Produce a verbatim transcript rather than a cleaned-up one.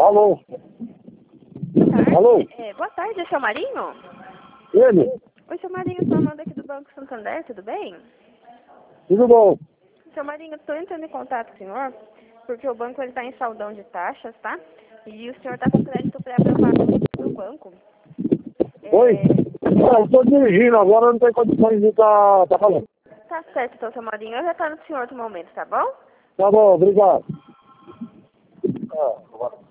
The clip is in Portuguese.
Alô? Boa tarde. Alô? É, boa tarde, é o seu Marinho? Ele? Oi, seu Marinho, estou falando aqui do Banco Santander, tudo bem? Tudo bom? Seu Marinho, estou entrando em contato com o senhor, porque o banco está em saldão de taxas, tá? E o senhor está com crédito pré-aprovado no banco. Oi? É, Ah, eu tô dirigindo agora, não tenho condições de estar tá, tá falando. tá certo, então, seu Marinho. Eu já estou no senhor outro momento, tá bom? Tá bom, obrigado. Ah, agora.